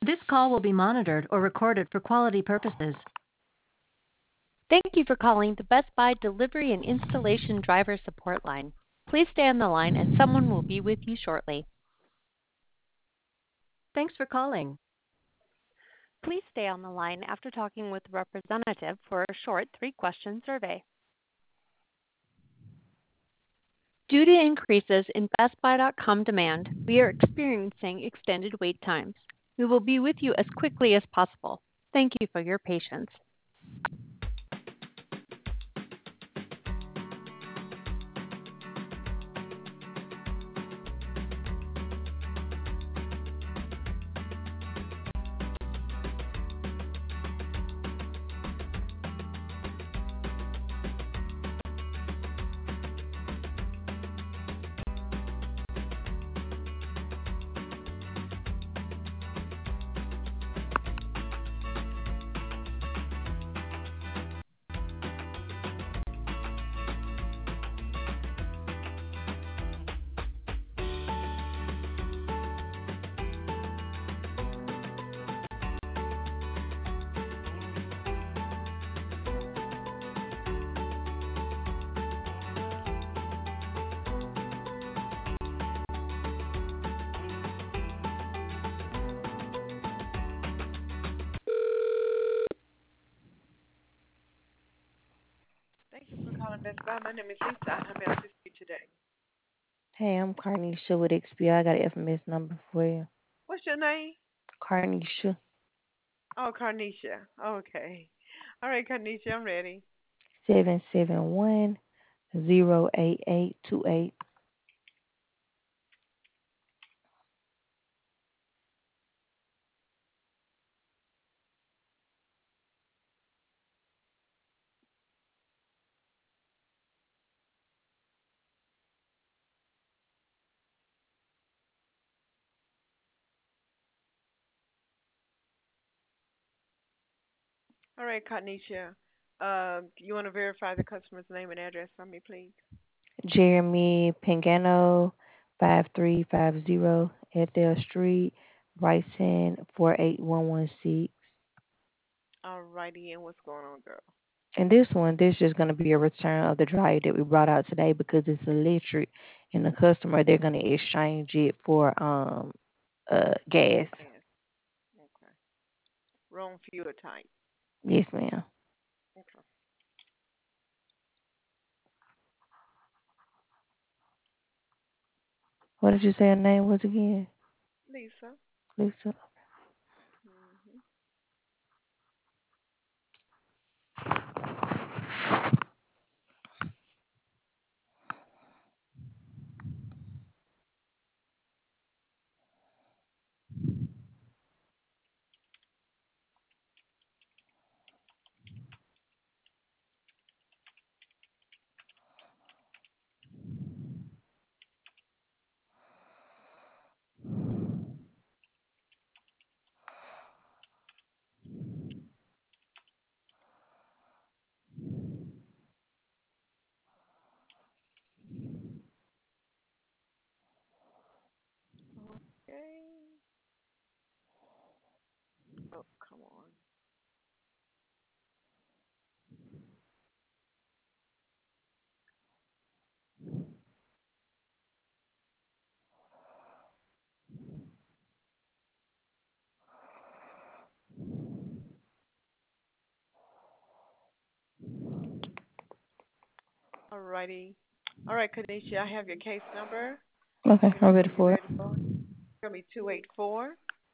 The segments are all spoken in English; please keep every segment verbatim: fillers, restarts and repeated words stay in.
This call will be monitored or recorded for quality purposes. Thank you for calling the Best Buy Delivery and Installation Driver Support Line. Please stay on the line and someone will be with you shortly. Thanks for calling. Please stay on the line after talking with the representative for a short three-question survey. Due to increases in Best Buy dot com demand, we are experiencing extended wait times. We will be with you as quickly as possible. Thank you for your patience. Thank you for calling Best Buy. My name is Lisa. How may I assist you today? Hey, I'm Carnisha with X P. I got an F M S number for you. What's your name? Carnisha, Oh, Carnisha. Okay. All right, Carnisha, I'm ready. seven seven one zero eight eight two eight. All right, Carnisha. Um, you want to verify the customer's name and address for me, please? Jeremy Pingano, five three five zero Ethel Street, Bryson, four eight one one six. All righty, and what's going on, girl? And this one, this is just going to be a return of the dryer that we brought out today because it's electric, and the customer, they're going to exchange it for um uh gas. Yes. Okay. Wrong fuel type. Yes, ma'am. Okay. What did you say her name was again? Lisa. Lisa. Mm-hmm. Okay. Oh, come on. All righty. All right, Kanisha, I have your case number. Okay, I'm Whenever ready you're for it. ready for it. It's going to be two eight four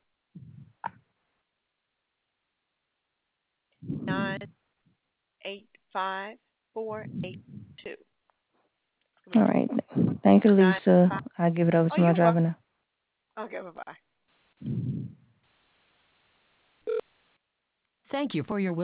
nine eight five four eight two. It's going All to be right. Thank you, nine Lisa. five. I'll give it over Oh, to my you're driver welcome. now. Okay, bye bye. Thank you for your